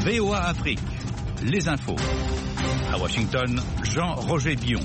VOA Afrique, les infos. À Washington, Jean-Roger Bion.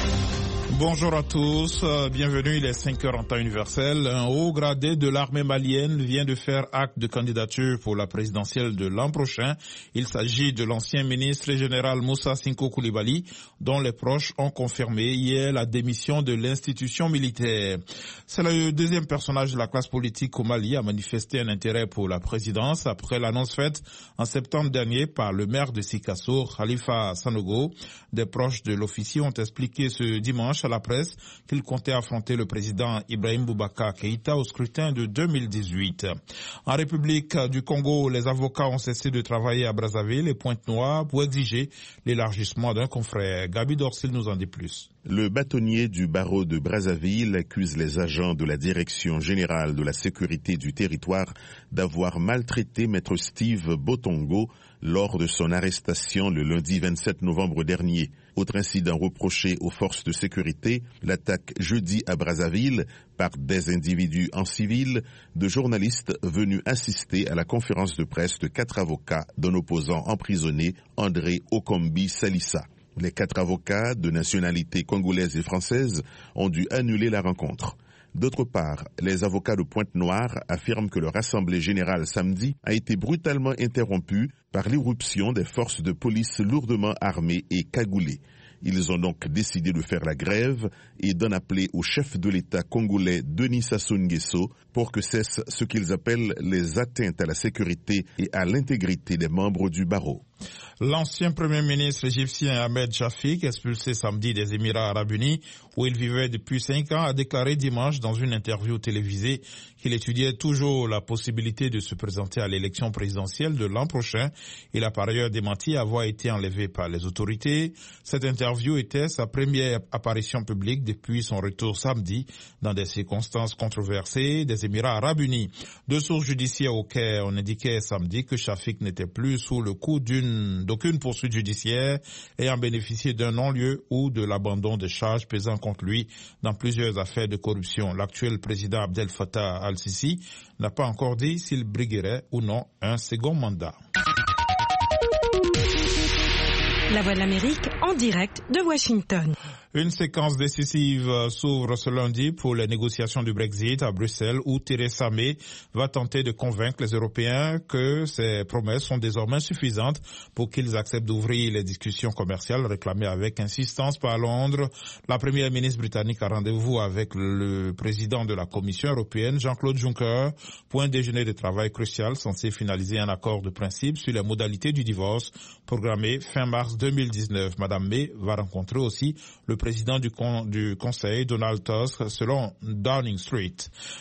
Bonjour à tous, bienvenue, il est 5h en temps universel. Un haut gradé de l'armée malienne vient de faire acte de candidature pour la présidentielle de l'an prochain. Il s'agit de l'ancien ministre général Moussa Sinko Coulibaly, dont les proches ont confirmé hier la démission de l'institution militaire. C'est le deuxième personnage de la classe politique au Mali à manifester un intérêt pour la présidence après l'annonce faite en septembre dernier par le maire de Sikasso, Khalifa Sanogo. Des proches de l'officier ont expliqué ce dimanche à la presse qu'il comptait affronter le président Ibrahim Boubacar Keïta au scrutin de 2018. En République du Congo, les avocats ont cessé de travailler à Brazzaville et Pointe-Noire pour exiger l'élargissement d'un confrère. Gabi Dorsil nous en dit plus. Le bâtonnier du barreau de Brazzaville accuse les agents de la Direction générale de la sécurité du territoire d'avoir maltraité maître Steve Botongo lors de son arrestation le lundi 27 novembre dernier. Autre incident reproché aux forces de sécurité, l'attaque jeudi à Brazzaville par des individus en civil de journalistes venus assister à la conférence de presse de 4 avocats d'un opposant emprisonné, André Okombi Salissa. Les 4 avocats de nationalité congolaise et française ont dû annuler la rencontre. D'autre part, les avocats de Pointe-Noire affirment que leur assemblée générale samedi a été brutalement interrompue par l'irruption des forces de police lourdement armées et cagoulées. Ils ont donc décidé de faire la grève et d'en appeler au chef de l'État congolais Denis Sassou Nguesso pour que cessent ce qu'ils appellent les atteintes à la sécurité et à l'intégrité des membres du barreau. L'ancien premier ministre égyptien Ahmed Shafik, expulsé samedi des Émirats arabes unis, où il vivait depuis 5 ans, a déclaré dimanche dans une interview télévisée qu'il étudiait toujours la possibilité de se présenter à l'élection présidentielle de l'an prochain. Il a par ailleurs démenti avoir été enlevé par les autorités. Cette interview était sa première apparition publique depuis son retour samedi dans des circonstances controversées des Émirats arabes unis. 2 sources judiciaires au Caire ont indiqué samedi que Shafik n'était plus sous le coup d'aucune poursuite judiciaire ayant bénéficié d'un non-lieu ou de l'abandon des charges pesant contre lui dans plusieurs affaires de corruption. L'actuel président Abdel Fattah al-Sisi n'a pas encore dit s'il briguerait ou non un second mandat. La Voix de l'Amérique en direct de Washington. Une séquence décisive s'ouvre ce lundi pour les négociations du Brexit à Bruxelles où Theresa May va tenter de convaincre les Européens que ces promesses sont désormais suffisantes pour qu'ils acceptent d'ouvrir les discussions commerciales réclamées avec insistance par Londres. La première ministre britannique a rendez-vous avec le président de la Commission européenne, Jean-Claude Juncker, pour un déjeuner de travail crucial censé finaliser un accord de principe sur les modalités du divorce programmé fin mars 2019. Madame May va rencontrer aussi le président du Conseil, Donald Tusk, selon Downing Street.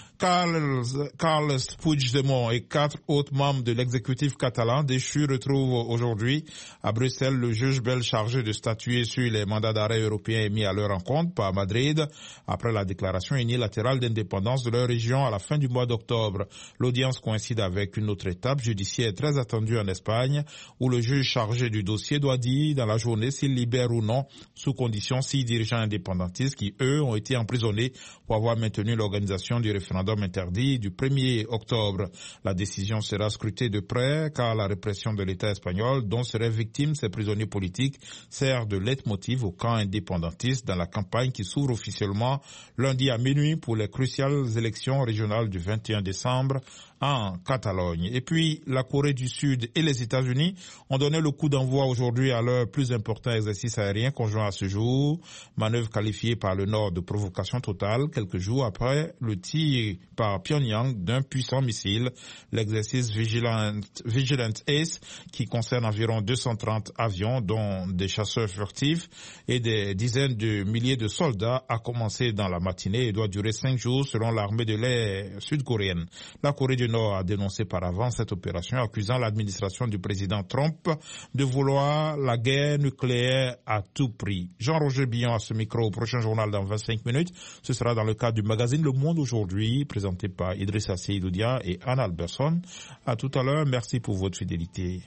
Carles Puigdemont et 4 autres membres de l'exécutif catalan déchus retrouvent aujourd'hui à Bruxelles le juge belge chargé de statuer sur les mandats d'arrêt européens émis à leur encontre par Madrid après la déclaration unilatérale d'indépendance de leur région à la fin du mois d'octobre. L'audience coïncide avec une autre étape judiciaire très attendue en Espagne où le juge chargé du dossier doit dire dans la journée s'il libère ou non sous condition 6 dirigeants indépendantistes qui, eux, ont été emprisonnés pour avoir maintenu l'organisation du référendum interdit du 1er octobre. La décision sera scrutée de près car la répression de l'État espagnol dont seraient victimes ces prisonniers politiques sert de leitmotiv au camp indépendantiste dans la campagne qui s'ouvre officiellement lundi à minuit pour les cruciales élections régionales du 21 décembre en Catalogne. Et puis, la Corée du Sud et les États-Unis ont donné le coup d'envoi aujourd'hui à leur plus important exercice aérien conjoint à ce jour, manœuvre qualifiée par le Nord de provocation totale, quelques jours après le tir par Pyongyang d'un puissant missile, l'exercice Vigilant Ace, qui concerne environ 230 avions, dont des chasseurs furtifs et des dizaines de milliers de soldats, a commencé dans la matinée et doit durer 5 jours selon l'armée de l'air sud-coréenne. La Corée du Nord a dénoncé par avance cette opération, accusant l'administration du président Trump de vouloir la guerre nucléaire à tout prix. Jean-Roger Bion à ce micro au prochain journal dans 25 minutes. Ce sera dans le cadre du magazine Le Monde aujourd'hui, présenté par Idrissa Seydoudia et Anna Alberson. À tout à l'heure. Merci pour votre fidélité.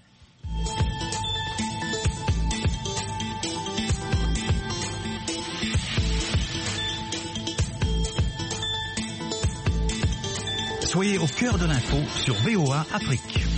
Soyez au cœur de l'info sur VOA Afrique.